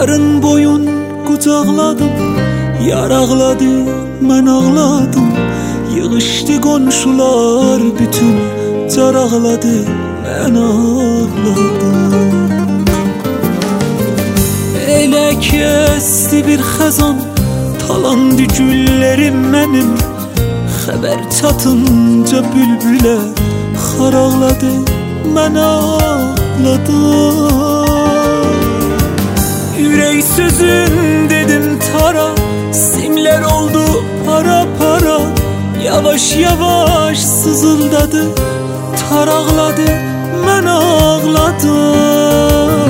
Yarın boyun kucakladım, yar ağladı, mən ağladım. Yığışdı qonşular bütün, car ağladı, mən ağladım. Elə kəsdi bir xəzan, talandı güllərim mənim. Xəbər çatınca bülbülə xar ağladı, mən ağladım. Ürək sözün dedim tara, simler oldu para para. Yavaş yavaş sızıldadı, tar ağladı, mən ağladım.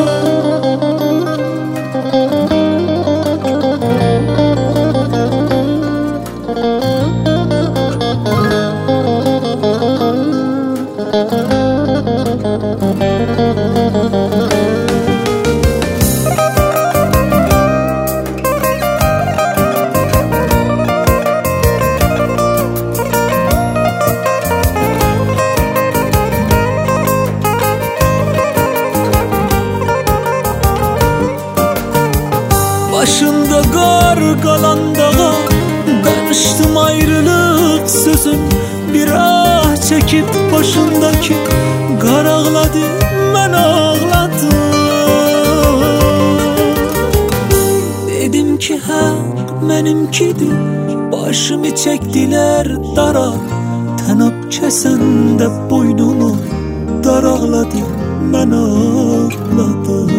Başında qar qalan dağa danışdım ayrılık sözün. Bir ah çekip başındaki qar ağladı, mən ağladım. Dedim ki haq mənimkidir, başımı çektiler dara. Tənab kəsəndə boynumu dar ağladı, mən ağladım.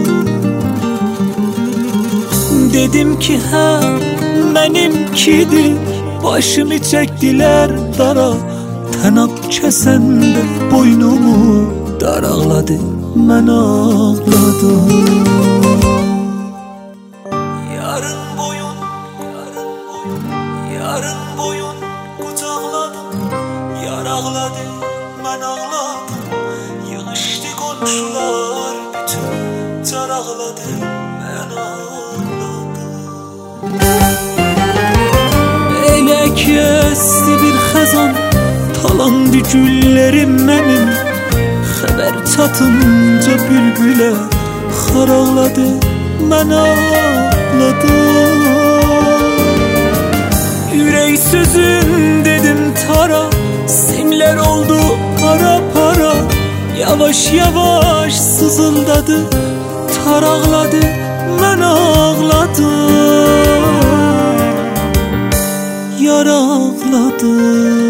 Dedim ki haq mənimkidir, başımı çektiler dara. Tənab kəsəndə boynumu dar ağladı, mən ağladım. Yarın boyun, yarın boyun kucakladım, yar ağladı, mən ağladım. Yığışdı qonşular bütün, car ağladı, mən ağladım. Elə kəsdi bir xəzan, talandı güllərim mənim. Xəbər çatınca bülbülə xar ağladı, mən ağladım. Ürək sözün dedim tara, simler oldu para para. Yavaş yavaş sızıldadı, tar ağladı, mən ağladım. Yar ağladı.